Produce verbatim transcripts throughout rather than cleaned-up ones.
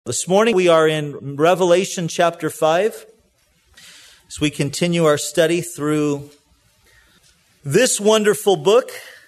This morning we are in Revelation chapter five as we continue our study through this wonderful book.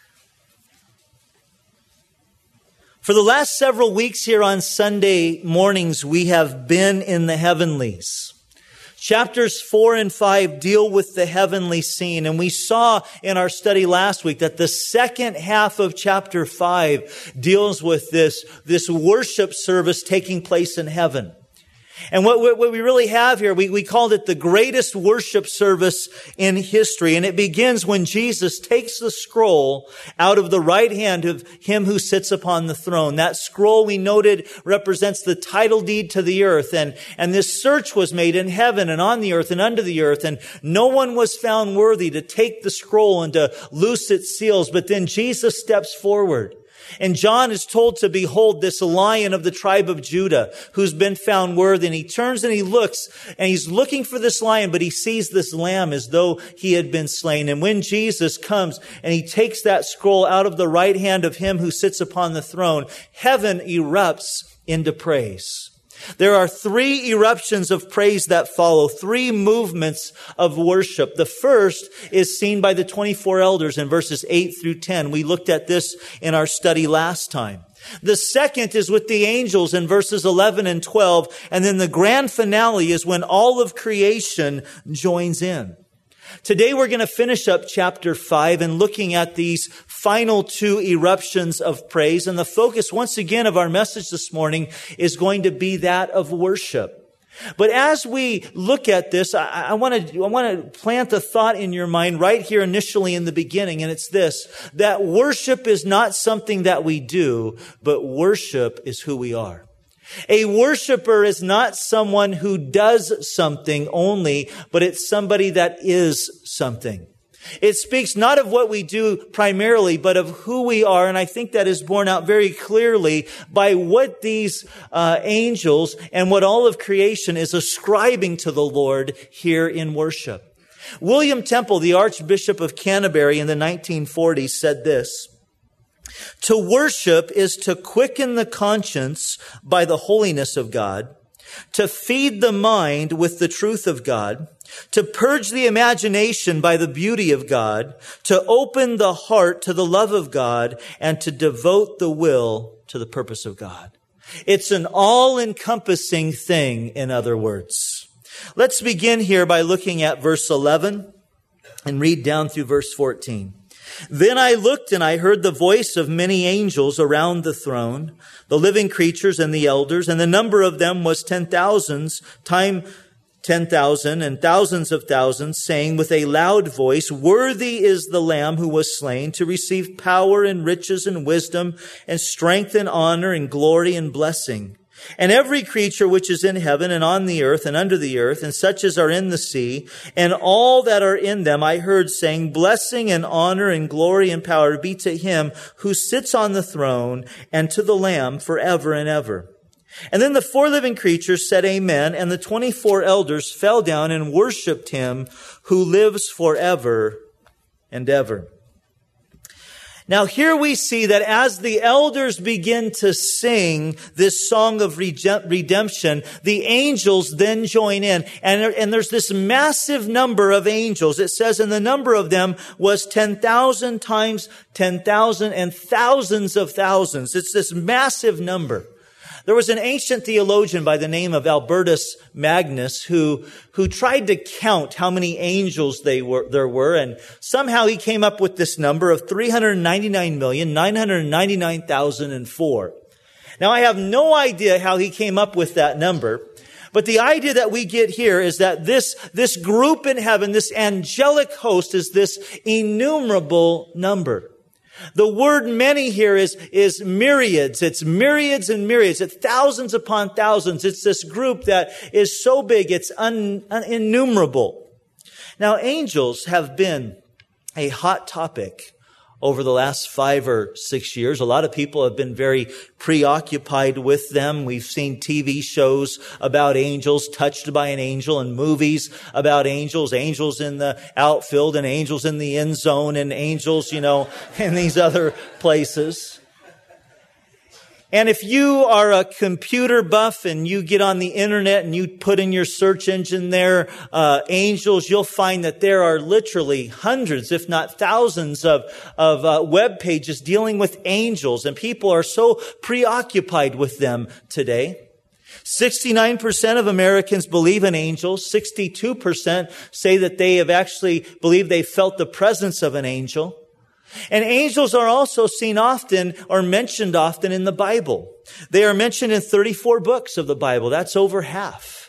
For the last several weeks here on Sunday mornings, we have been in the heavenlies. Chapters four and five deal with the heavenly scene. And we saw in our study last week that the second half of chapter five deals with this, this worship service taking place in heaven. And what, what we really have here, we, we called it the greatest worship service in history. And it begins when Jesus takes the scroll out of the right hand of him who sits upon the throne. That scroll, we noted, represents the title deed to the earth. And, and this search was made in heaven and on the earth and under the earth. And no one was found worthy to take the scroll and to loose its seals. But then Jesus steps forward. And John is told to behold this lion of the tribe of Judah who's been found worthy. And he turns and he looks and he's looking for this lion, but he sees this lamb as though he had been slain. And when Jesus comes and he takes that scroll out of the right hand of him who sits upon the throne, heaven erupts into praise. There are three eruptions of praise that follow, three movements of worship. The first is seen by the twenty-four elders in verses eight through ten. We looked at this in our study last time. The second is with the angels in verses eleven and twelve. And then the grand finale is when all of creation joins in. Today we're going to finish up chapter five and looking at these final two eruptions of praise. And the focus once again of our message this morning is going to be that of worship. But as we look at this, I, I want to I want to plant a thought in your mind right here initially in the beginning. And it's this, that worship is not something that we do, but worship is who we are. A worshiper is not someone who does something only, but it's somebody that is something. It speaks not of what we do primarily, but of who we are. And I think that is borne out very clearly by what these uh, angels and what all of creation is ascribing to the Lord here in worship. William Temple, the Archbishop of Canterbury in the nineteen forties, said this: "To worship is to quicken the conscience by the holiness of God, to feed the mind with the truth of God, to purge the imagination by the beauty of God, to open the heart to the love of God, and to devote the will to the purpose of God." It's an all-encompassing thing, in other words. Let's begin here by looking at verse eleven and read down through verse fourteen. "Then I looked and I heard the voice of many angels around the throne, the living creatures and the elders, and the number of them was ten thousands, time ten thousand and thousands of thousands, saying with a loud voice, 'Worthy is the Lamb who was slain to receive power and riches and wisdom and strength and honor and glory and blessing.' And every creature which is in heaven and on the earth and under the earth, and such as are in the sea, and all that are in them, I heard saying, 'Blessing and honor and glory and power be to him who sits on the throne and to the Lamb forever and ever.' And then the four living creatures said, 'Amen.' And the twenty-four elders fell down and worshiped him who lives forever and ever." Now here we see that as the elders begin to sing this song of redemption, the angels then join in. And, and there's this massive number of angels. It says, and the number of them was ten thousand times ten thousand and thousands of thousands. It's this massive number. There was an ancient theologian by the name of Albertus Magnus who, who tried to count how many angels they were, there were. And somehow he came up with this number of three hundred ninety-nine million, nine hundred ninety-nine thousand four. Now I have no idea how he came up with that number. But the idea that we get here is that this, this group in heaven, this angelic host, is this innumerable number. The word many here is, is myriads. It's myriads and myriads. It's thousands upon thousands. It's this group that is so big, it's un, un, innumerable. Now, angels have been a hot topic over the last five or six years. A lot of people have been very preoccupied with them. We've seen T V shows about angels, Touched by an Angel, and movies about angels, angels in the outfield and angels in the end zone and angels, you know, in these other places. And if you are a computer buff and you get on the internet and you put in your search engine there, uh, angels, you'll find that there are literally hundreds, if not thousands of, of uh, web pages dealing with angels. And people are so preoccupied with them today. sixty-nine percent of Americans believe in angels. sixty-two percent say that they have actually believed they felt the presence of an angel. And angels are also seen often or mentioned often in the Bible. They are mentioned in thirty-four books of the Bible. That's over half.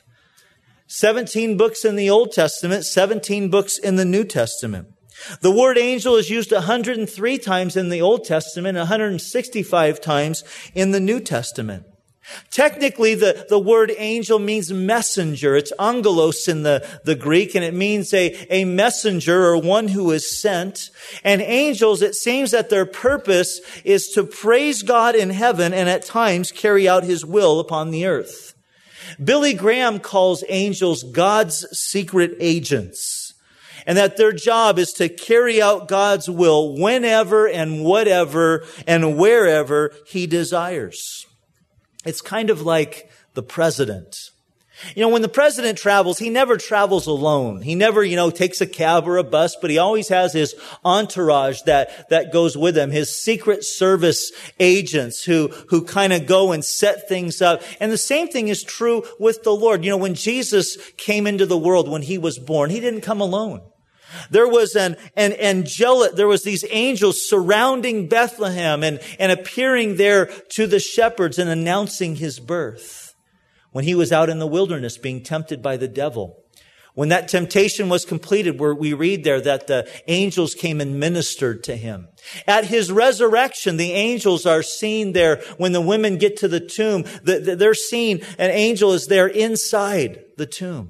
seventeen books in the Old Testament, seventeen books in the New Testament. The word angel is used one hundred three times in the Old Testament, one hundred sixty-five times in the New Testament. Technically, the, the word angel means messenger. It's angelos in the, the Greek, and it means a, a messenger or one who is sent. And angels, it seems that their purpose is to praise God in heaven and at times carry out his will upon the earth. Billy Graham calls angels God's secret agents, and that their job is to carry out God's will whenever and whatever and wherever he desires. It's kind of like the president. You know, when the president travels, he never travels alone. He never, you know, takes a cab or a bus, but he always has his entourage that, that goes with him, his Secret Service agents who, who kind of go and set things up. And the same thing is true with the Lord. You know, when Jesus came into the world, when he was born, he didn't come alone. There was an, an angelic, there was these angels surrounding Bethlehem and, and appearing there to the shepherds and announcing his birth. When he was out in the wilderness being tempted by the devil. When that temptation was completed, where we read there that the angels came and ministered to him. At his resurrection, the angels are seen there. When the women get to the tomb, they're seen, an angel is there inside the tomb.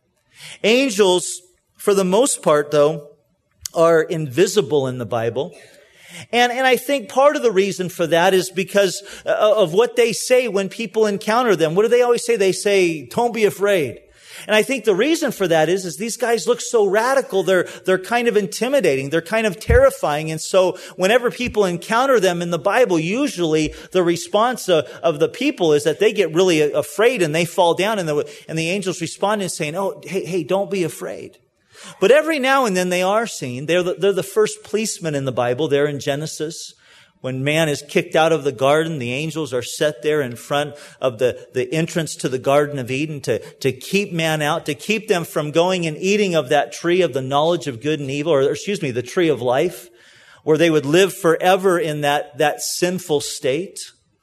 Angels, for the most part, though, are invisible in the Bible. And, and I think part of the reason for that is because of what they say when people encounter them. What do they always say? They say, don't be afraid. And I think the reason for that is, is these guys look so radical. They're, they're kind of intimidating. They're kind of terrifying. And so whenever people encounter them in the Bible, usually the response of, of the people is that they get really afraid and they fall down, and the, and the angels respond in saying, oh, hey, hey, don't be afraid. But every now and then they are seen. They're the, they're the first policemen in the Bible. They're in Genesis. When man is kicked out of the garden, the angels are set there in front of the, the entrance to the Garden of Eden to, to keep man out, to keep them from going and eating of that tree of the knowledge of good and evil, or excuse me, the tree of life, where they would live forever in that, that sinful state.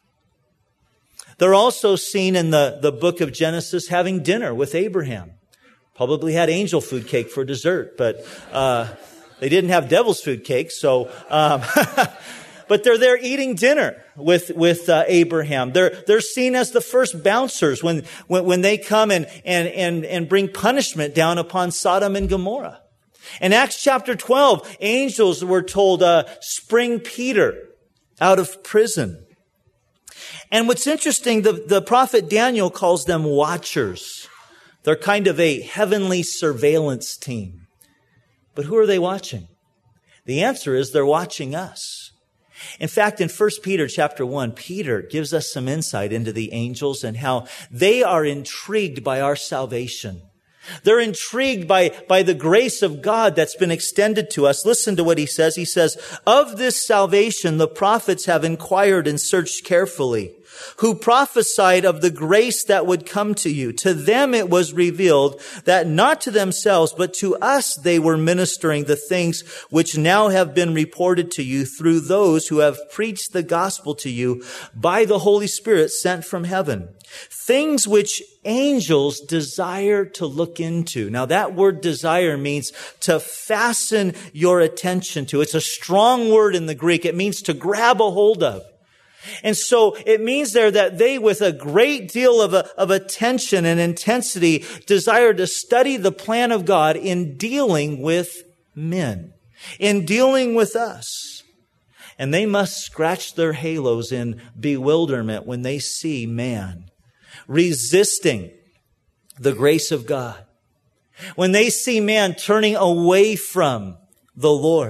They're also seen in the, the book of Genesis having dinner with Abraham. Probably had angel food cake for dessert, but uh they didn't have devil's food cake. So, um, but they're there eating dinner with with uh, Abraham. They're they're seen as the first bouncers when when, when they come and, and and and bring punishment down upon Sodom and Gomorrah. In Acts chapter twelve, angels were told uh, spring Peter out of prison. And what's interesting, the the prophet Daniel calls them watchers. They're kind of a heavenly surveillance team. But who are they watching? The answer is they're watching us. In fact, in First Peter chapter one, Peter gives us some insight into the angels and how they are intrigued by our salvation. They're intrigued by, by the grace of God that's been extended to us. Listen to what he says. He says, of this salvation, the prophets have inquired and searched carefully, who prophesied of the grace that would come to you. To them it was revealed that not to themselves, but to us they were ministering the things which now have been reported to you through those who have preached the gospel to you by the Holy Spirit sent from heaven. Things which angels desire to look into. Now that word desire means to fasten your attention to. It's a strong word in the Greek. It means to grab a hold of. And so it means there that they, with a great deal of, a, of attention and intensity, desire to study the plan of God in dealing with men, in dealing with us. And they must scratch their halos in bewilderment when they see man resisting the grace of God. When they see man turning away from the Lord.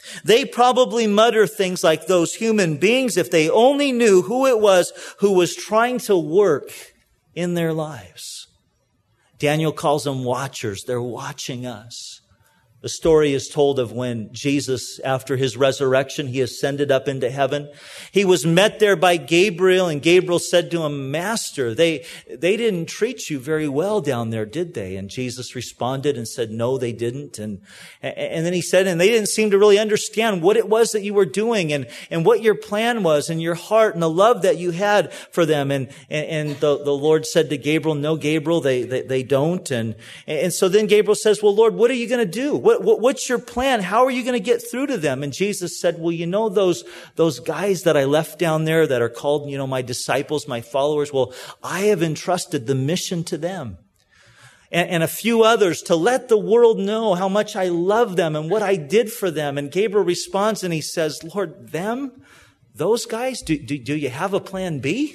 They probably mutter things like those human beings if they only knew who it was who was trying to work in their lives. Daniel calls them watchers. They're watching us. The story is told of when Jesus, after his resurrection, he ascended up into heaven. He was met there by Gabriel, and Gabriel said to him, Master, they, they didn't treat you very well down there, did they? And Jesus responded and said, no, they didn't. And, and then he said, and they didn't seem to really understand what it was that you were doing and, and what your plan was and your heart and the love that you had for them. And, and, and the, the Lord said to Gabriel, no, Gabriel, they, they, they don't. And, and so then Gabriel says, well, Lord, what are you going to do? What What, what, what's your plan? How are you going to get through to them? And Jesus said, well, you know, those, those guys that I left down there that are called, you know, my disciples, my followers. Well, I have entrusted the mission to them and, and a few others to let the world know how much I love them and what I did for them. And Gabriel responds and he says, Lord, them, those guys, do, do, do you have a plan B?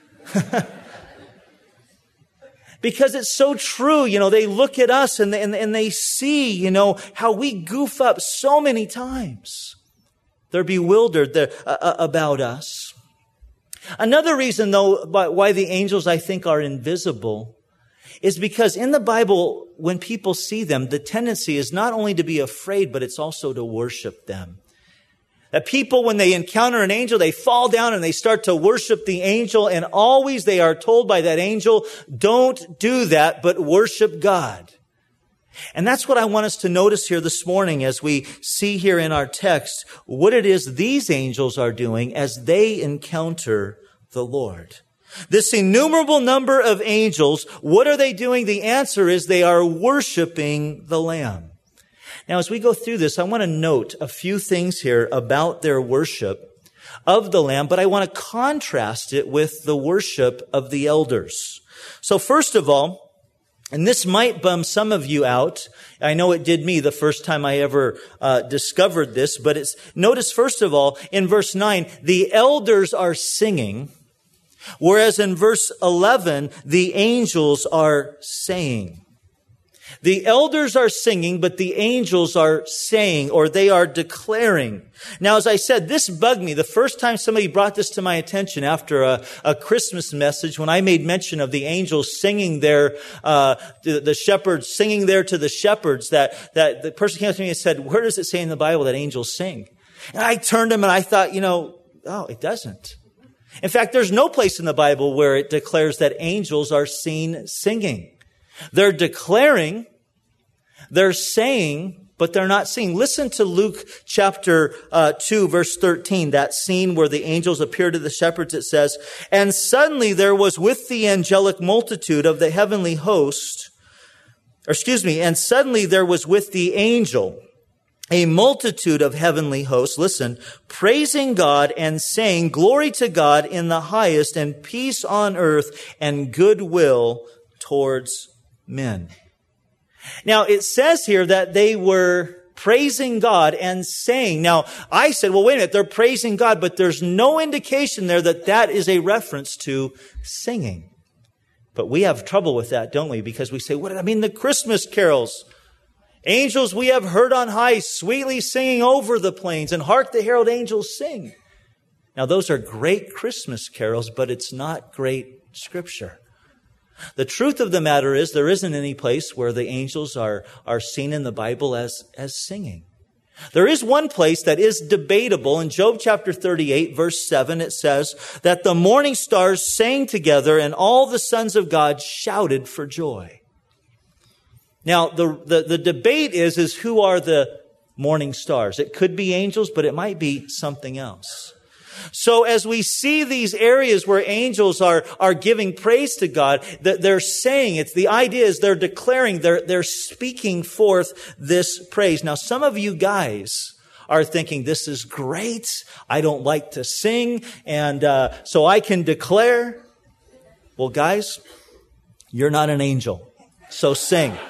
Because it's so true, you know, they look at us and they, and, and they see, you know, how we goof up so many times. They're bewildered they're, uh, about us. Another reason, though, why the angels, I think, are invisible is because in the Bible, when people see them, the tendency is not only to be afraid, but it's also to worship them. That people, when they encounter an angel, they fall down and they start to worship the angel. And always they are told by that angel, don't do that, but worship God. And that's what I want us to notice here this morning as we see here in our text what it is these angels are doing as they encounter the Lord. This innumerable number of angels, what are they doing? The answer is they are worshiping the Lamb. Now, as we go through this, I want to note a few things here about their worship of the Lamb, but I want to contrast it with the worship of the elders. So first of all, and this might bum some of you out. I know it did me the first time I ever uh, discovered this, but it's, notice first of all, in verse nine, the elders are singing, whereas in verse eleven, the angels are saying. The elders are singing, but the angels are saying, or they are declaring. Now, as I said, this bugged me the first time somebody brought this to my attention after a, a Christmas message when I made mention of the angels singing there, uh, the, the shepherds singing there to the shepherds, that, that the person came up to me and said, where does it say in the Bible that angels sing? And I turned to him and I thought, you know, oh, it doesn't. In fact, there's no place in the Bible where it declares that angels are seen singing. They're declaring, they're saying, but they're not singing. Listen to Luke chapter uh, two, verse thirteen, that scene where the angels appear to the shepherds. It says, and suddenly there was with the angelic multitude of the heavenly host, or excuse me, and suddenly there was with the angel a multitude of heavenly hosts, listen, praising God and saying, glory to God in the highest and peace on earth and goodwill towards men. Now, it says here that they were praising God and saying. Now, I said, well, wait a minute, they're praising God, but there's no indication there that that is a reference to singing. But we have trouble with that, don't we? Because we say, what did I mean? The Christmas carols. Angels we have heard on high, sweetly singing over the plains, and hark the herald angels sing. Now, those are great Christmas carols, but it's not great scripture. The truth of the matter is there isn't any place where the angels are, are seen in the Bible as, as singing. There is one place that is debatable. In Job chapter thirty-eight, verse seven, it says that the morning stars sang together and all the sons of God shouted for joy. Now, the, the, the debate is, is who are the morning stars? It could be angels, but it might be something else. So as we see these areas where angels are, are giving praise to God, that they're saying it's the idea is they're declaring, they're, they're speaking forth this praise. Now, some of you guys are thinking, this is great. I don't like to sing. And, uh, so I can declare. Well, guys, you're not an angel. So sing.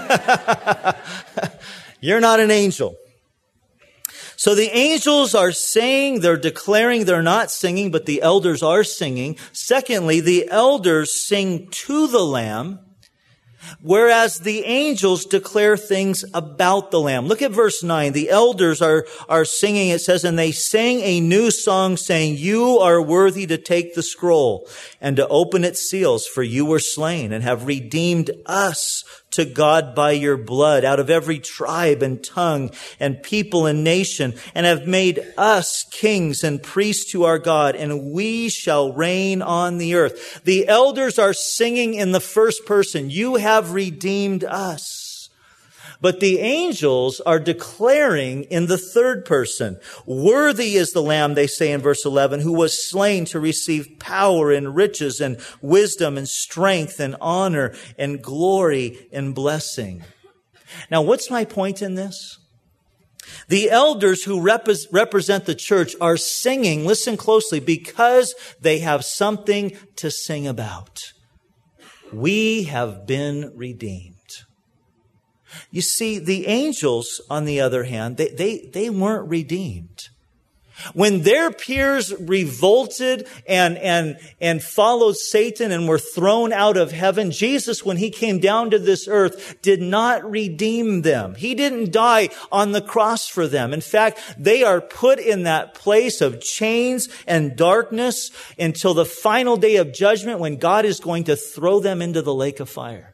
You're not an angel. So the angels are saying, they're declaring, they're not singing, but the elders are singing. Secondly, the elders sing to the Lamb. whereas the angels declare things about the Lamb. Look at verse nine. The elders are, are singing, it says, and they sang a new song saying, you are worthy to take the scroll and to open its seals, for you were slain and have redeemed us to God by your blood out of every tribe and tongue and people and nation, and have made us kings and priests to our God, and we shall reign on the earth. The elders are singing in the first person, you have redeemed us. But the angels are declaring in the third person. Worthy is the Lamb, they say in verse eleven, who was slain to receive power and riches and wisdom and strength and honor and glory and blessing. Now, what's my point in this? The elders who rep- represent the church are singing, listen closely, because they have something to sing about. We have been redeemed. You see, the angels, on the other hand, they, they, they weren't redeemed. When their peers revolted and, and, and followed Satan and were thrown out of heaven, Jesus, when he came down to this earth, did not redeem them. He didn't die on the cross for them. In fact, they are put in that place of chains and darkness until the final day of judgment when God is going to throw them into the lake of fire.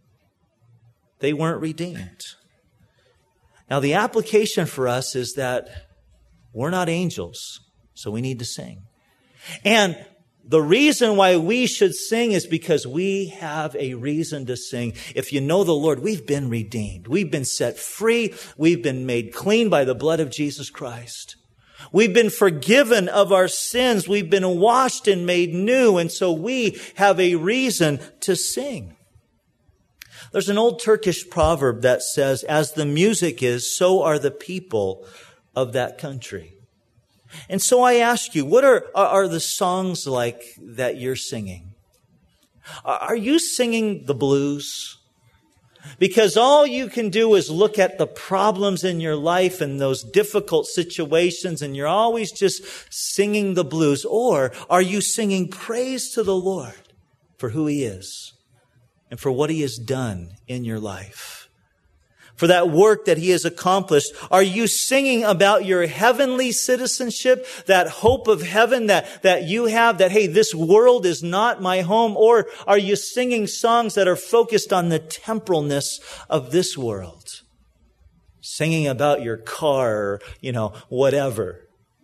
They weren't redeemed. Now, the application for us is that we're not angels, so we need to sing. And the reason why we should sing is because we have a reason to sing. If you know the Lord, we've been redeemed. We've been set free. We've been made clean by the blood of Jesus Christ. We've been forgiven of our sins. We've been washed and made new. And so we have a reason to sing. There's an old Turkish proverb that says, as the music is, so are the people of that country. And so I ask you, what are, are the songs like that you're singing? Are you singing the blues? Because all you can do is look at the problems in your life and those difficult situations, and you're always just singing the blues. Or are you singing praise to the Lord for who He is? And for what He has done in your life, for that work that He has accomplished. Are you singing about your heavenly citizenship, that hope of heaven that, that you have, that, hey, this world is not my home? Or are you singing songs that are focused on the temporalness of this world? Singing about your car, or, you know, whatever.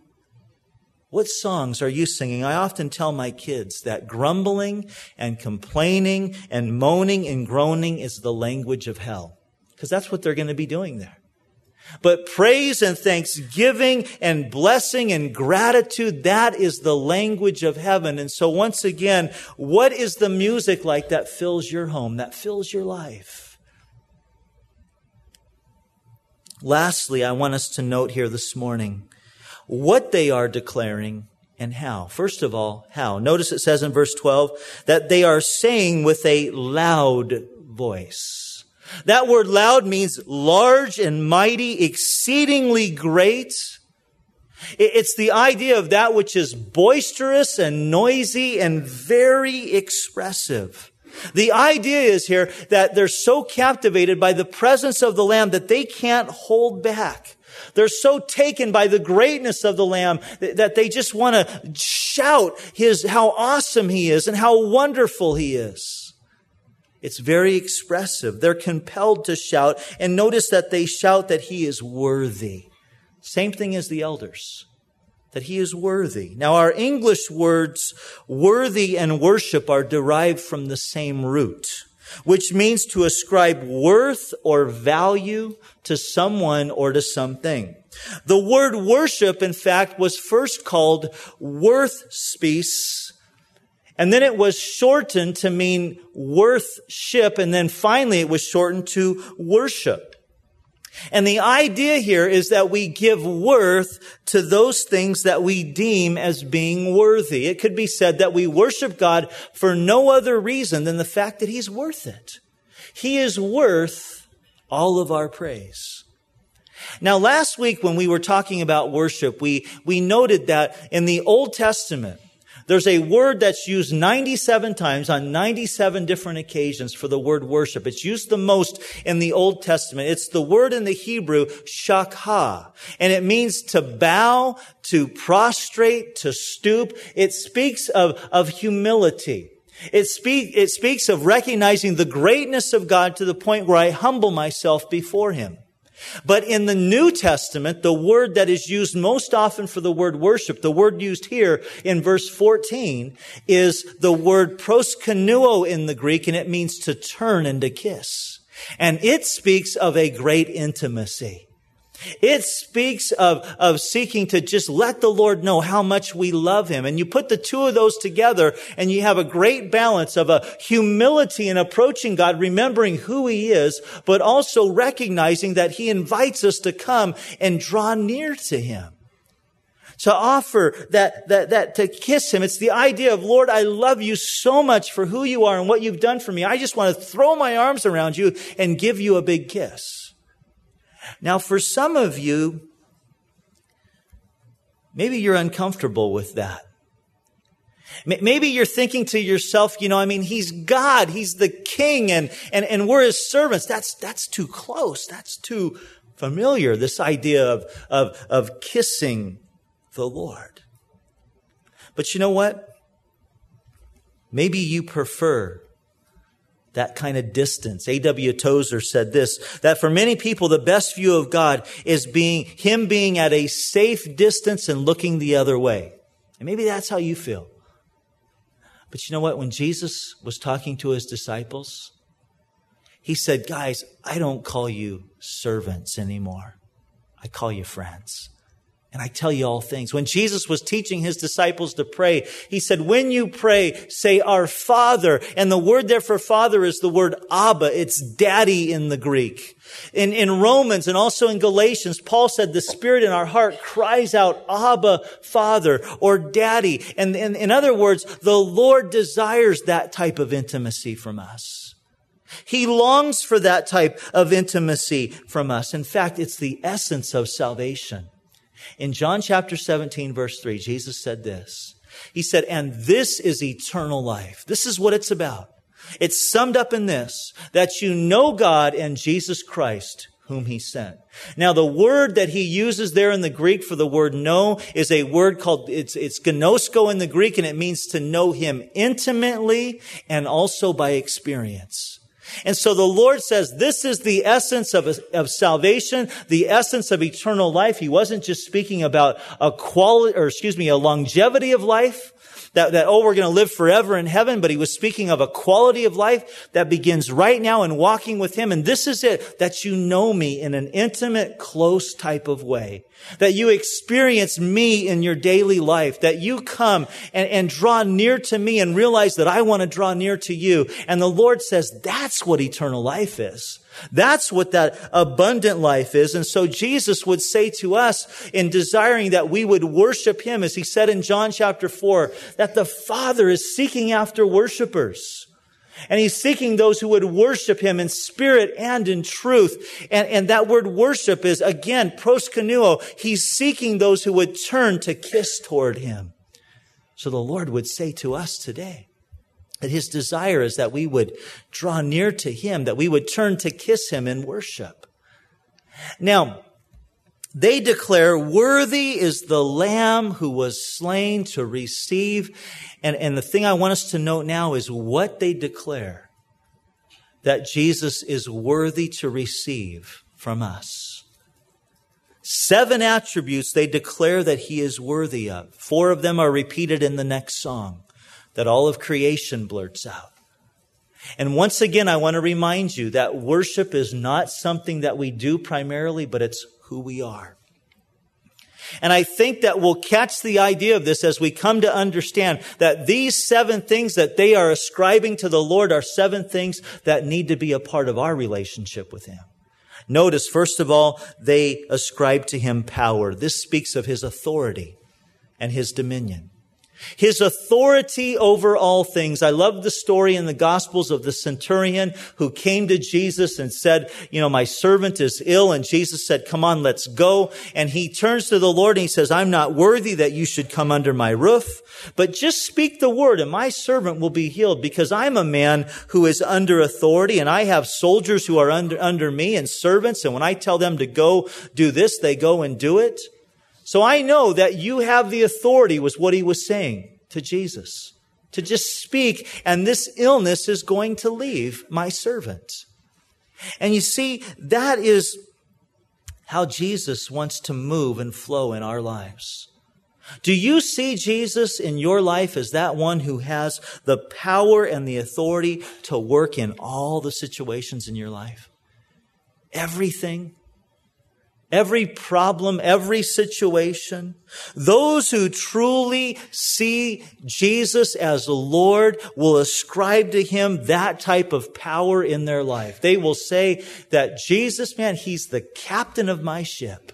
What songs are you singing? I often tell my kids that grumbling and complaining and moaning and groaning is the language of hell, because that's what they're going to be doing there. But praise and thanksgiving and blessing and gratitude, that is the language of heaven. And so once again, what is the music like that fills your home, that fills your life? Lastly, I want us to note here this morning what they are declaring and how. First of all, how. Notice it says in verse twelve that they are saying with a loud voice. That word loud means large and mighty, exceedingly great. It's the idea of that which is boisterous and noisy and very expressive. The idea is here that they're so captivated by the presence of the Lamb that they can't hold back. They're so taken by the greatness of the Lamb that they just want to shout his, how awesome He is and how wonderful He is. It's very expressive. They're compelled to shout. And notice that they shout that He is worthy. Same thing as the elders, that He is worthy. Now, our English words worthy and worship are derived from the same root, which means to ascribe worth or value to someone or to something. The word worship, in fact, was first called worthspiece, and then it was shortened to mean worthship, and then finally it was shortened to worship. And the idea here is that we give worth to those things that we deem as being worthy. It could be said that we worship God for no other reason than the fact that He's worth it. He is worth all of our praise. Now, last week when we were talking about worship, we, we noted that in the Old Testament, there's a word that's used ninety-seven times on ninety-seven different occasions for the word worship. It's used the most in the Old Testament. It's the word in the Hebrew, shakha. And it means to bow, to prostrate, to stoop. It speaks of, of humility. It, speak, it speaks of recognizing the greatness of God to the point where I humble myself before Him. But in the New Testament, the word that is used most often for the word worship, the word used here in verse fourteen, is the word proskuneo in the Greek, and it means to turn and to kiss. And it speaks of a great intimacy. It speaks of, of seeking to just let the Lord know how much we love Him. And you put the two of those together and you have a great balance of a humility in approaching God, remembering who He is, but also recognizing that He invites us to come and draw near to Him. To offer that, that, that, to kiss Him. It's the idea of, Lord, I love you so much for who you are and what you've done for me. I just want to throw my arms around you and give you a big kiss. Now, for some of you, maybe you're uncomfortable with that. Maybe you're thinking to yourself, you know, I mean, He's God, He's the King, and, and, and we're His servants. That's, that's too close. That's too familiar, this idea of, of, of kissing the Lord. But you know what? Maybe you prefer that kind of distance. A W Tozer said this, that for many people, the best view of God is being Him being at a safe distance and looking the other way. And maybe that's how you feel. But you know what? When Jesus was talking to His disciples, He said, guys, I don't call you servants anymore. I call you friends. And I tell you all things. When Jesus was teaching His disciples to pray, He said, when you pray, say, our Father. And the word there for Father is the word Abba. It's daddy in the Greek. In, in Romans and also in Galatians, Paul said the Spirit in our heart cries out, Abba, Father, or Daddy. And, and in other words, the Lord desires that type of intimacy from us. He longs for that type of intimacy from us. In fact, it's the essence of salvation. In John chapter seventeen, verse three, Jesus said this. He said, and this is eternal life. This is what it's about. It's summed up in this, that you know God and Jesus Christ, whom He sent. Now, the word that He uses there in the Greek for the word know is a word called, it's, it's gnosko in the Greek, and it means to know Him intimately and also by experience. And so the Lord says this is the essence of, of salvation, the essence of eternal life. He wasn't just speaking about a quality, or excuse me, a longevity of life, that, that, oh, we're going to live forever in heaven, but He was speaking of a quality of life that begins right now in walking with Him. And this is it, that you know Me in an intimate, close type of way, that you experience Me in your daily life, that you come and, and draw near to Me and realize that I want to draw near to you. And the Lord says that's what eternal life is. That's what that abundant life is. And so Jesus would say to us in desiring that we would worship Him, as He said in John chapter four, that the Father is seeking after worshipers. And He's seeking those who would worship Him in spirit and in truth. And, and that word worship is, again, proskuneo. He's seeking those who would turn to kiss toward Him. So the Lord would say to us today, that His desire is that we would draw near to Him, that we would turn to kiss Him in worship. Now, they declare, worthy is the Lamb who was slain to receive. And, and the thing I want us to note now is what they declare, that Jesus is worthy to receive from us. Seven attributes they declare that He is worthy of. Four of them are repeated in the next song that all of creation blurts out. And once again, I want to remind you that worship is not something that we do primarily, but it's who we are. And I think that we'll catch the idea of this as we come to understand that these seven things that they are ascribing to the Lord are seven things that need to be a part of our relationship with Him. Notice, first of all, they ascribe to Him power. This speaks of His authority and His dominion. His authority over all things. I love the story in the Gospels of the centurion who came to Jesus and said, you know, my servant is ill. And Jesus said, come on, let's go. And he turns to the Lord and he says, I'm not worthy that you should come under my roof, but just speak the word and my servant will be healed, because I'm a man who is under authority and I have soldiers who are under, under me and servants. And when I tell them to go do this, they go and do it. So I know that you have the authority, was what he was saying to Jesus, to just speak, and this illness is going to leave my servant. And you see, that is how Jesus wants to move and flow in our lives. Do you see Jesus in your life as that one who has the power and the authority to work in all the situations in your life? Everything. Every problem, every situation. Those who truly see Jesus as the Lord will ascribe to him that type of power in their life. They will say that Jesus, man, he's the captain of my ship.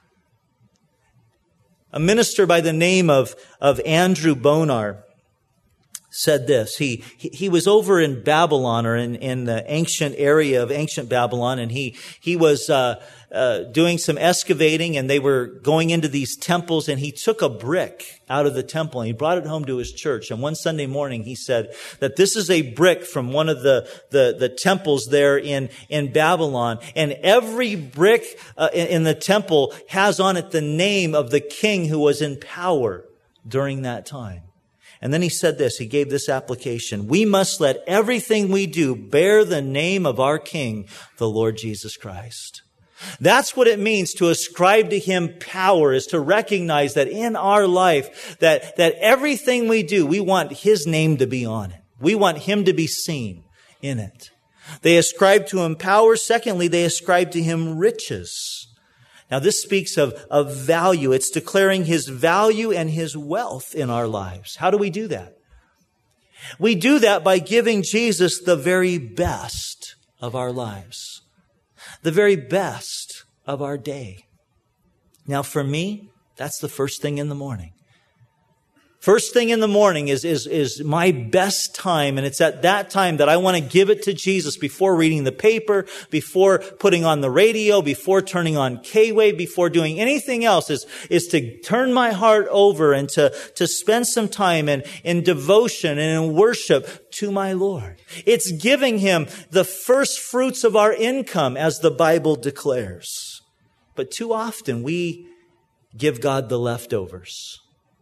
A minister by the name of, of Andrew Bonar said this. He, he, he was over in Babylon, or in, in the ancient area of ancient Babylon, and he, he was, uh, uh, doing some excavating, and they were going into these temples, and he took a brick out of the temple and he brought it home to his church. And one Sunday morning he said that this is a brick from one of the, the, the temples there in, in Babylon. And every brick uh, in, in the temple has on it the name of the king who was in power during that time. And then he said this, he gave this application: we must let everything we do bear the name of our King, the Lord Jesus Christ. That's what it means to ascribe to him power, is to recognize that in our life, that, that everything we do, we want his name to be on it. We want him to be seen in it. They ascribe to him power. Secondly, they ascribe to him riches. Now, this speaks of, of value. It's declaring his value and his wealth in our lives. How do we do that? We do that by giving Jesus the very best of our lives, the very best of our day. Now, for me, that's the first thing in the morning. First thing in the morning is, is, is my best time. And it's at that time that I want to give it to Jesus before reading the paper, before putting on the radio, before turning on K-Wave, before doing anything else, is, is to turn my heart over and to, to spend some time in, in devotion and in worship to my Lord. It's giving him the first fruits of our income, as the Bible declares. But too often we give God the leftovers.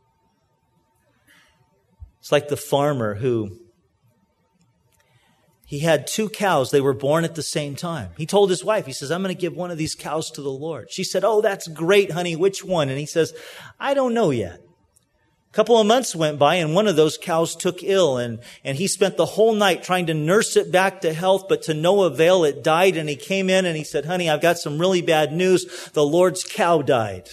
It's like the farmer who, he had two cows. They were born at the same time. He told his wife, he says, I'm going to give one of these cows to the Lord. She said, oh, that's great, honey. Which one? And he says, I don't know yet. A couple of months went by and one of those cows took ill, and, and he spent the whole night trying to nurse it back to health, but to no avail. It died, and he came in and he said, honey, I've got some really bad news. The Lord's cow died.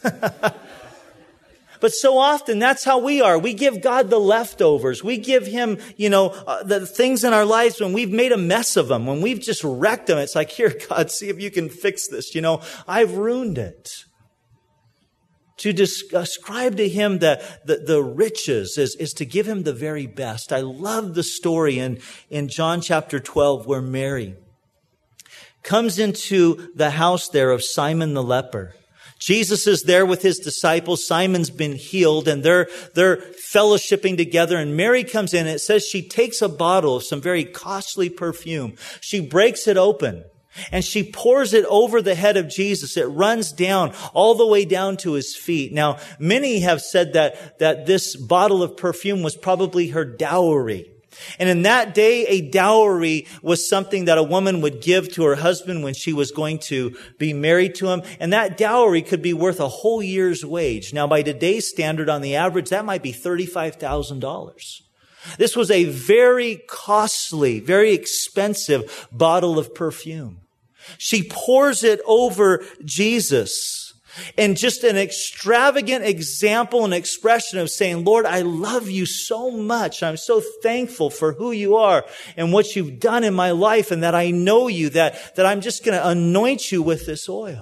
But so often, that's how we are. We give God the leftovers. We give him, you know, uh, the things in our lives when we've made a mess of them, when we've just wrecked them. It's like, here, God, see if you can fix this. You know, I've ruined it. To dis- ascribe to him the, the, the riches is, is to give him the very best. I love the story in, in John chapter twelve where Mary comes into the house there of Simon the leper. Jesus is there with his disciples. Simon's been healed, and they're, they're fellowshipping together. And Mary comes in, and it says she takes a bottle of some very costly perfume. She breaks it open, and she pours it over the head of Jesus. It runs down all the way down to his feet. Now, many have said that, that this bottle of perfume was probably her dowry. And in that day, a dowry was something that a woman would give to her husband when she was going to be married to him. And that dowry could be worth a whole year's wage. Now, by today's standard, on the average, that might be thirty-five thousand dollars. This was a very costly, very expensive bottle of perfume. She pours it over Jesus. And just an extravagant example and expression of saying, Lord, I love you so much. I'm so thankful for who you are and what you've done in my life, and that I know you, that, that I'm just going to anoint you with this oil.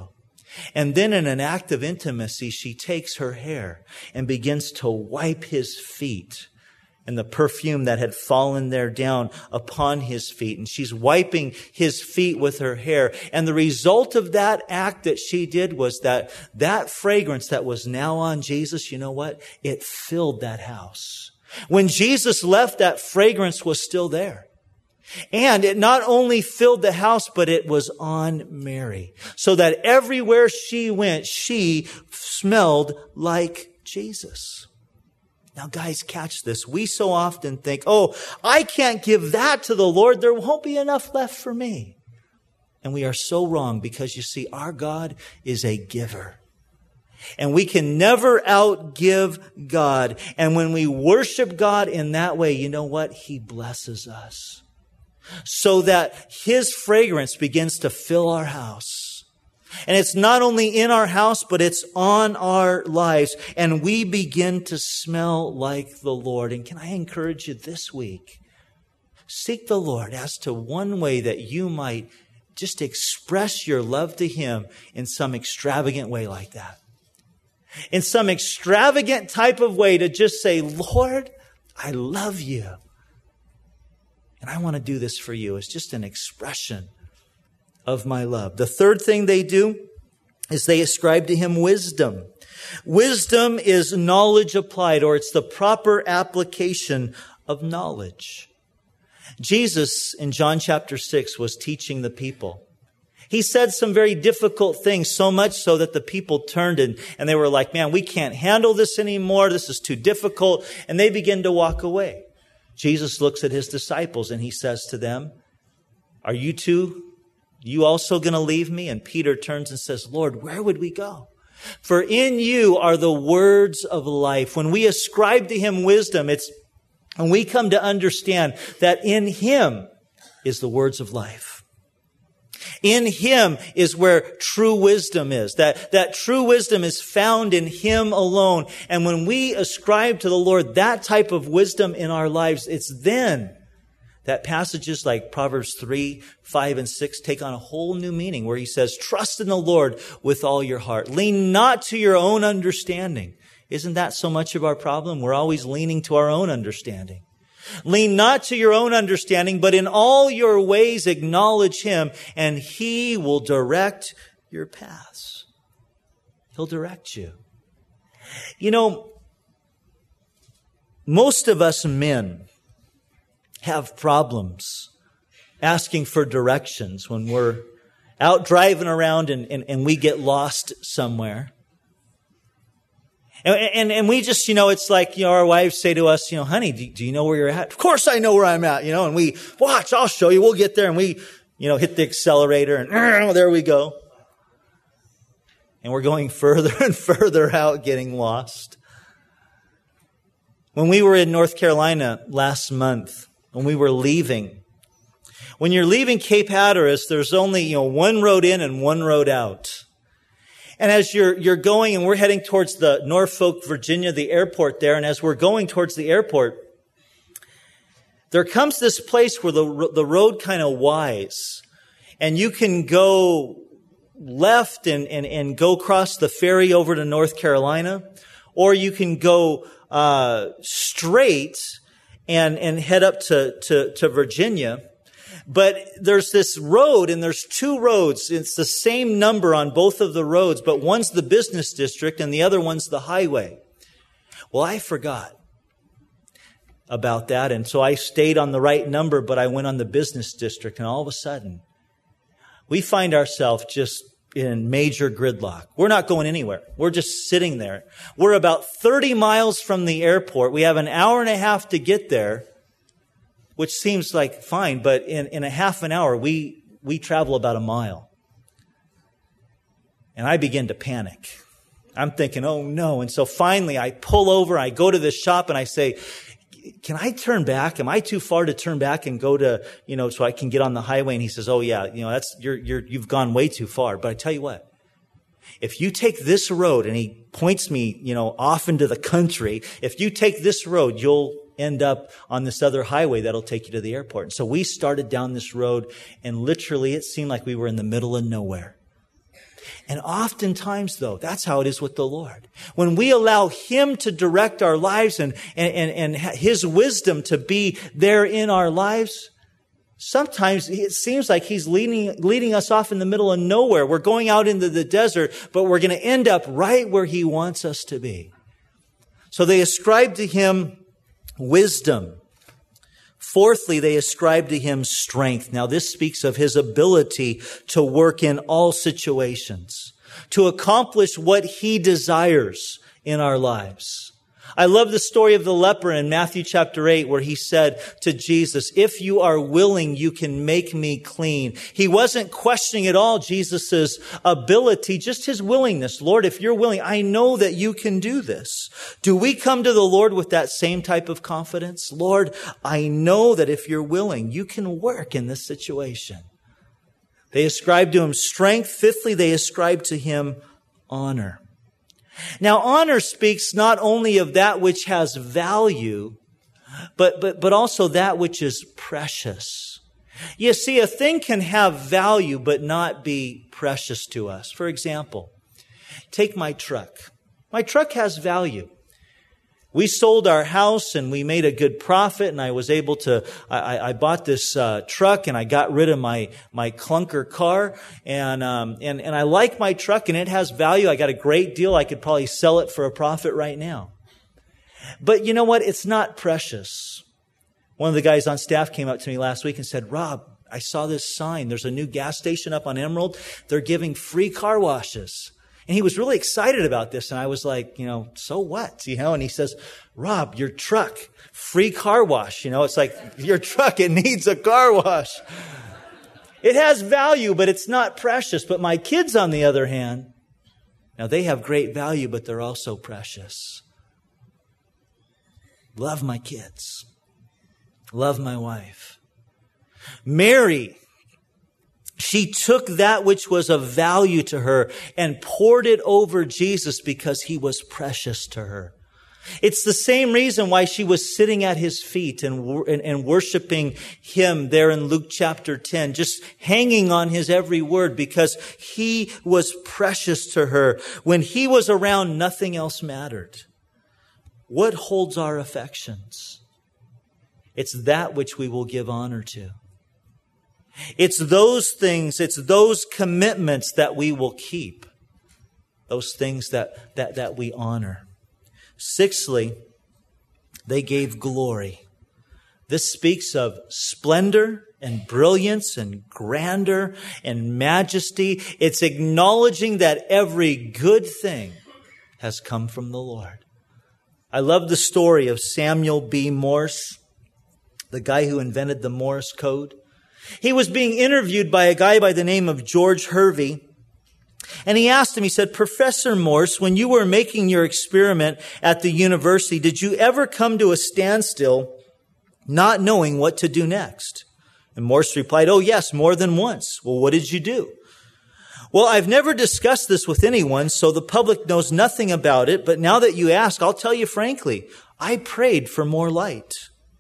And then in an act of intimacy, she takes her hair and begins to wipe his feet and the perfume that had fallen there down upon his feet. And she's wiping his feet with her hair. And the result of that act that she did was that that fragrance that was now on Jesus, you know what? It filled that house. When Jesus left, that fragrance was still there. And it not only filled the house, but it was on Mary. So that everywhere she went, she smelled like Jesus. Now, guys, catch this. We so often think, oh, I can't give that to the Lord. There won't be enough left for me. And we are so wrong because, you see, our God is a giver. And we can never outgive God. And when we worship God in that way, you know what? He blesses us, so that his fragrance begins to fill our house. And it's not only in our house, but it's on our lives. And we begin to smell like the Lord. And can I encourage you this week? Seek the Lord as to one way that you might just express your love to him in some extravagant way like that. In some extravagant type of way to just say, Lord, I love you. And I want to do this for you. It's just an expression of my love. The third thing they do is they ascribe to him wisdom. Wisdom is knowledge applied, or it's the proper application of knowledge. Jesus in John chapter six was teaching the people. He said some very difficult things, so much so that the people turned and, and they were like, man, we can't handle this anymore. This is too difficult. And they begin to walk away. Jesus looks at his disciples and he says to them, are you two, you also going to leave me? And Peter turns and says, Lord, where would we go? For in you are the words of life. When we ascribe to him wisdom, it's when we come to understand that in him is the words of life. In him is where true wisdom is. That, that true wisdom is found in him alone. And when we ascribe to the Lord that type of wisdom in our lives, it's then that passages like Proverbs three, five, and six take on a whole new meaning, where he says, trust in the Lord with all your heart. Lean not to your own understanding. Isn't that so much of our problem? We're always leaning to our own understanding. Lean not to your own understanding, but in all your ways acknowledge him, and he will direct your paths. He'll direct you. You know, most of us men have problems asking for directions when we're out driving around and, and, and we get lost somewhere. And, and, and we just, you know, it's like, you know, our wives say to us, you know, honey, do, do you know where you're at? Of course I know where I'm at, you know, and we, watch, I'll show you. We'll get there. And we, you know, hit the accelerator and uh, there we go. And we're going further and further out, getting lost. When we were in North Carolina last month, when we were leaving, when you're leaving Cape Hatteras, there's only, you know, one road in and one road out. And as you're, you're going, and we're heading towards the Norfolk, Virginia, the airport there. And as we're going towards the airport, there comes this place where the, the road kind of winds, and you can go left and, and, and go across the ferry over to North Carolina, or you can go, uh, straight and, and head up to, to, to Virginia. But there's this road, and there's two roads. It's the same number on both of the roads, but one's the business district and the other one's the highway. Well, I forgot about that, and so I stayed on the right number, but I went on the business district, and all of a sudden, we find ourselves just in major gridlock. We're not going anywhere. We're just sitting there. We're about thirty miles from the airport. We have an hour and a half to get there, which seems like fine, but in, in a half an hour, we, we travel about a mile. And I begin to panic. I'm thinking, oh no. And so finally I pull over, I go to this shop and I say, can I turn back? Am I too far to turn back and go to, you know, so I can get on the highway? And he says, oh yeah, you know, that's, you're, you're, you've gone way too far. But I tell you what, if you take this road, and he points me, you know, off into the country, if you take this road, you'll end up on this other highway that'll take you to the airport. And so we started down this road, and literally it seemed like we were in the middle of nowhere. And oftentimes, though, that's how it is with the Lord. When we allow Him to direct our lives and, and, and, and His wisdom to be there in our lives, sometimes it seems like He's leading, leading us off in the middle of nowhere. We're going out into the desert, but we're going to end up right where He wants us to be. So they ascribe to Him wisdom. Fourthly, they ascribe to Him strength. Now, this speaks of His ability to work in all situations, to accomplish what He desires in our lives. I love the story of the leper in Matthew chapter eight, where he said to Jesus, if you are willing, you can make me clean. He wasn't questioning at all Jesus' ability, just His willingness. Lord, if you're willing, I know that you can do this. Do we come to the Lord with that same type of confidence? Lord, I know that if you're willing, you can work in this situation. They ascribe to Him strength. Fifthly, they ascribe to Him honor. Now, honor speaks not only of that which has value, but, but, but also that which is precious. You see, a thing can have value, but not be precious to us. For example, take my truck. My truck has value. We sold our house and we made a good profit, and I was able to, I, I bought this uh, truck and I got rid of my, my clunker car, and, um, and, and I like my truck and it has value. I got a great deal. I could probably sell it for a profit right now. But you know what? It's not precious. One of the guys on staff came up to me last week and said, Rob, I saw this sign. There's a new gas station up on Emerald. They're giving free car washes. And he was really excited about this. And I was like, you know, so what? You know, and he says, Rob, your truck, free car wash. You know, it's like your truck, it needs a car wash. It has value, but it's not precious. But my kids, on the other hand, now they have great value, but they're also precious. Love my kids. Love my wife. Mary, she took that which was of value to her and poured it over Jesus because He was precious to her. It's the same reason why she was sitting at His feet and, and, and worshiping Him there in Luke chapter ten, just hanging on His every word, because He was precious to her. When He was around, nothing else mattered. What holds our affections? It's that which we will give honor to. It's those things, it's those commitments that we will keep. Those things that, that, that we honor. Sixthly, they gave glory. This speaks of splendor and brilliance and grandeur and majesty. It's acknowledging that every good thing has come from the Lord. I love the story of Samuel B. Morse, the guy who invented the Morse code. He was being interviewed by a guy by the name of George Hervey. And he asked him, he said, Professor Morse, when you were making your experiment at the university, did you ever come to a standstill not knowing what to do next? And Morse replied, oh, yes, more than once. Well, what did you do? Well, I've never discussed this with anyone, so the public knows nothing about it. But now that you ask, I'll tell you frankly, I prayed for more light.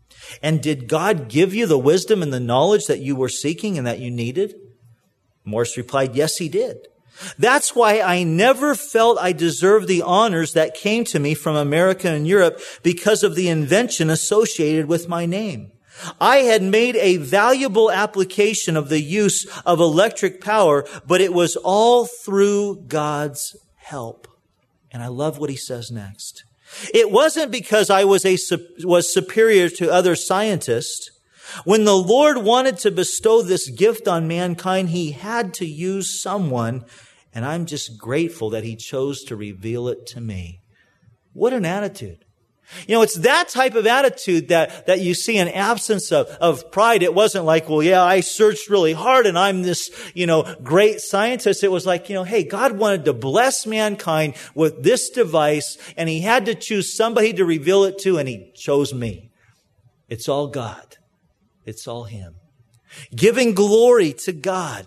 And did God give you the wisdom and the knowledge that you were seeking and that you needed? Morse replied, yes, He did. That's why I never felt I deserved the honors that came to me from America and Europe because of the invention associated with my name. I had made a valuable application of the use of electric power, but it was all through God's help. And I love what he says next. It wasn't because I was a was superior to other scientists. When the Lord wanted to bestow this gift on mankind, He had to use someone, and I'm just grateful that He chose to reveal it to me. What an attitude. You know, it's that type of attitude that, that you see an absence of, of pride. It wasn't like, well, yeah, I searched really hard and I'm this, you know, great scientist. It was like, you know, hey, God wanted to bless mankind with this device and He had to choose somebody to reveal it to, and He chose me. It's all God. It's all Him. Giving glory to God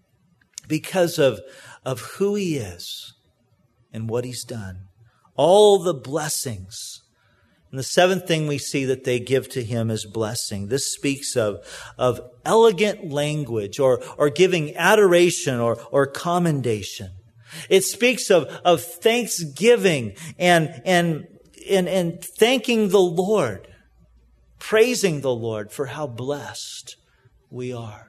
because of, of who He is and what He's done. All the blessings. And the seventh thing we see that they give to Him is blessing. This speaks of, of elegant language or, or giving adoration or, or commendation. It speaks of, of thanksgiving and, and, and, and thanking the Lord, praising the Lord for how blessed we are.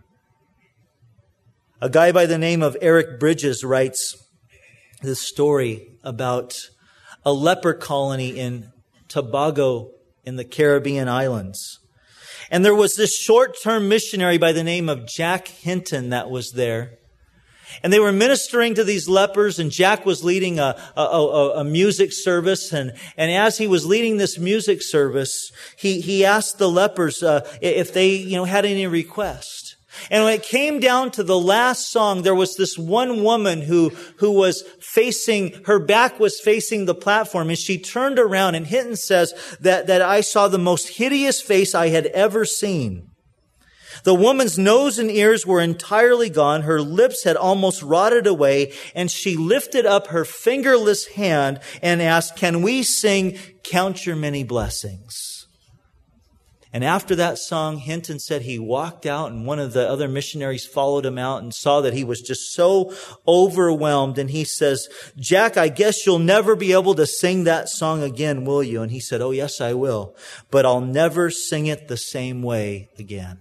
A guy by the name of Eric Bridges writes this story about a leper colony in Tobago in the Caribbean islands. And there was this short-term missionary by the name of Jack Hinton that was there. And they were ministering to these lepers, and Jack was leading a, a, a, a music service. And, and as he was leading this music service, he, he asked the lepers uh, if they, you know, had any requests. And when it came down to the last song, there was this one woman who, who was facing, her back was facing the platform, and she turned around, and Hinton says that, that I saw the most hideous face I had ever seen. The woman's nose and ears were entirely gone. Her lips had almost rotted away, and she lifted up her fingerless hand and asked, "Can we sing Count Your Many Blessings?" And after that song, Hinton said he walked out, and one of the other missionaries followed him out and saw that he was just so overwhelmed. And he says, "Jack, I guess you'll never be able to sing that song again, will you?" And he said, "Oh, yes, I will. But I'll never sing it the same way again."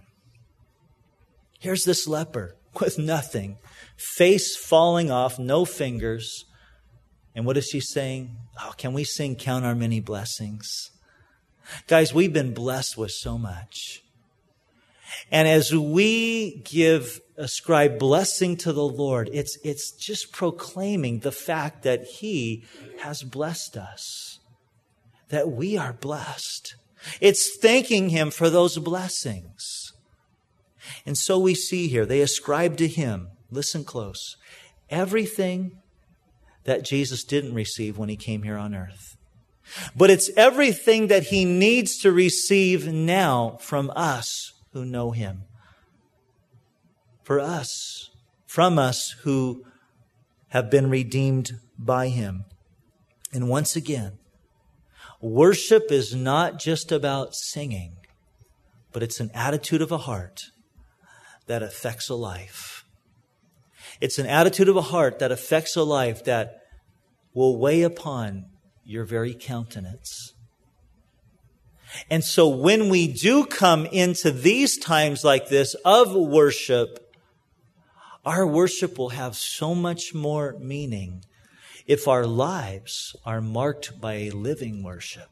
Here's this leper with nothing, face falling off, no fingers. And what is she saying? "Oh, can we sing Count Our Many Blessings?" Guys, we've been blessed with so much. And as we give, ascribe blessing to the Lord, it's, it's just proclaiming the fact that He has blessed us, that we are blessed. It's thanking Him for those blessings. And so we see here, they ascribe to Him, listen close, everything that Jesus didn't receive when He came here on earth. But it's everything that He needs to receive now from us who know Him. For us, from us who have been redeemed by Him. And once again, worship is not just about singing, but it's an attitude of a heart that affects a life. It's an attitude of a heart that affects a life that will weigh upon your very countenance. And so when we do come into these times like this of worship, our worship will have so much more meaning if our lives are marked by a living worship.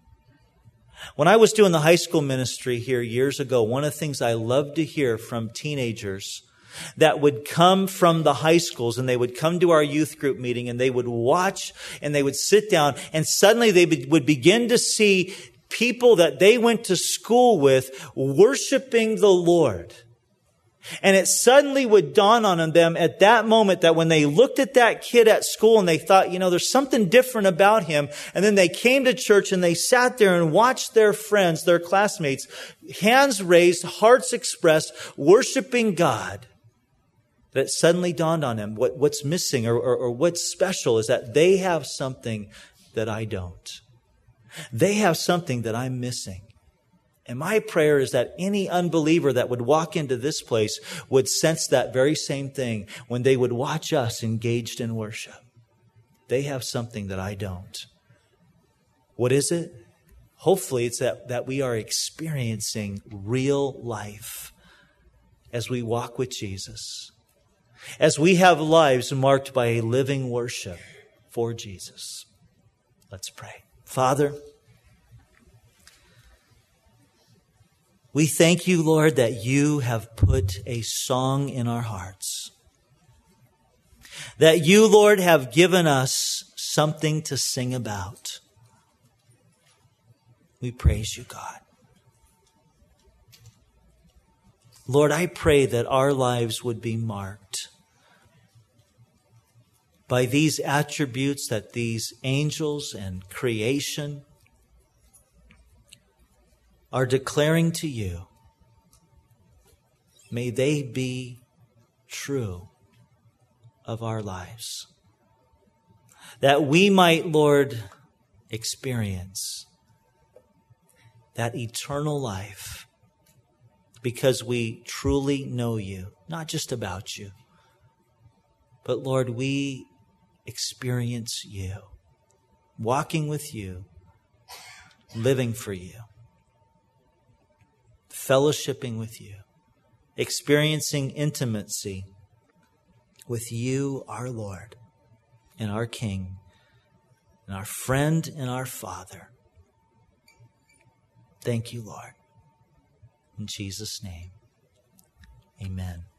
When I was doing the high school ministry here years ago, one of the things I loved to hear from teenagers that would come from the high schools, and they would come to our youth group meeting, and they would watch, and they would sit down, and suddenly they would begin to see people that they went to school with worshiping the Lord. And it suddenly would dawn on them at that moment that when they looked at that kid at school and they thought, you know, there's something different about him. And then they came to church and they sat there and watched their friends, their classmates, hands raised, hearts expressed, worshiping God. That it suddenly dawned on them what, what's missing or, or, or what's special is that they have something that I don't. They have something that I'm missing. And my prayer is that any unbeliever that would walk into this place would sense that very same thing when they would watch us engaged in worship. They have something that I don't. What is it? Hopefully it's that, that we are experiencing real life as we walk with Jesus. As we have lives marked by a living worship for Jesus. Let's pray. Father, we thank you, Lord, that you have put a song in our hearts. That you, Lord, have given us something to sing about. We praise you, God. Lord, I pray that our lives would be marked by these attributes that these angels and creation are declaring to you. May they be true of our lives. That we might, Lord, experience that eternal life because we truly know you, not just about you, but Lord, we experience you, walking with you, living for you, fellowshipping with you, experiencing intimacy with you, our Lord and our King and our friend and our Father. Thank you, Lord. In Jesus' name, amen.